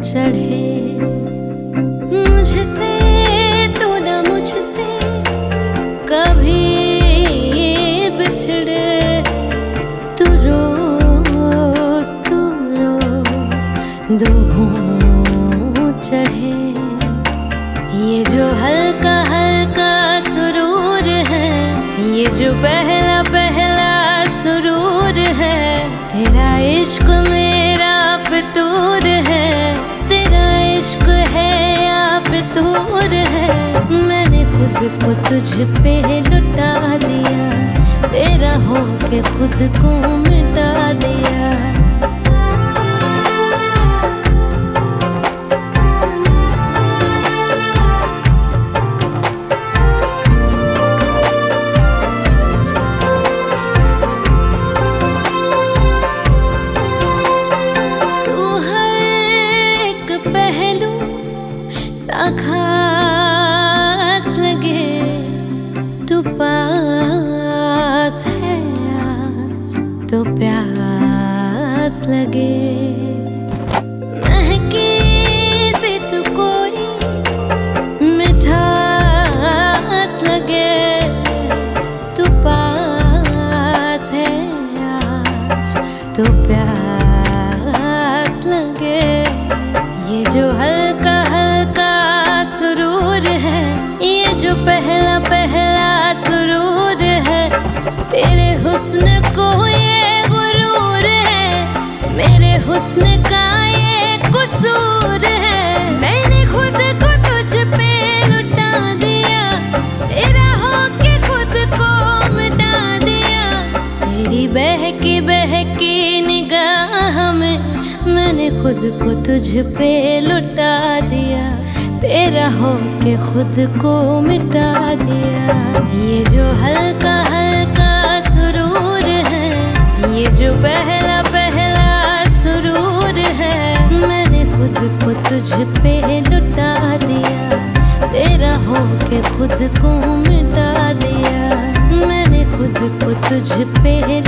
चढ़े। मुझसे तो न मुझसे कभी बिछड़े, तू रोज दो घूंट चढ़े। ये जो हल्का हल्का सुरूर है, ये जो पहला पहला सुरूर है, तेरा इश्क मेरा फितूर है, तेरा इश्क है या फितूर है। मैंने खुद को तुझ पे लुटा दिया, तेरा होके खुद को मिटा दिया। खास लगे तू पास है आज तो प्यास लगे। महकी सी तू कोई मिठास लगे, तू पास है आज तो प्यास लगे। ये जो हल्का हल्का सुरूर है, ये जो पहला पहला सुरूर है, तेरे हुस्न को ये गुरूर है, मेरे हुस्न का ये कसूर है। मैंने खुद को तुझ पे लुटा दिया, तेरा होके खुद को मिटा दिया। तेरी बहकी निगाह में मैंने खुद को तुझ पे लुटा दिया, तेरा होके खुद को मिटा दिया। ये जो हल्का हल्का सुरूर है, ये जो पहला पहला सुरूर है, मैंने खुद को तुझ पे लुटा दिया, तेरा होके खुद को मिटा दिया। मैंने खुद को तुझ पे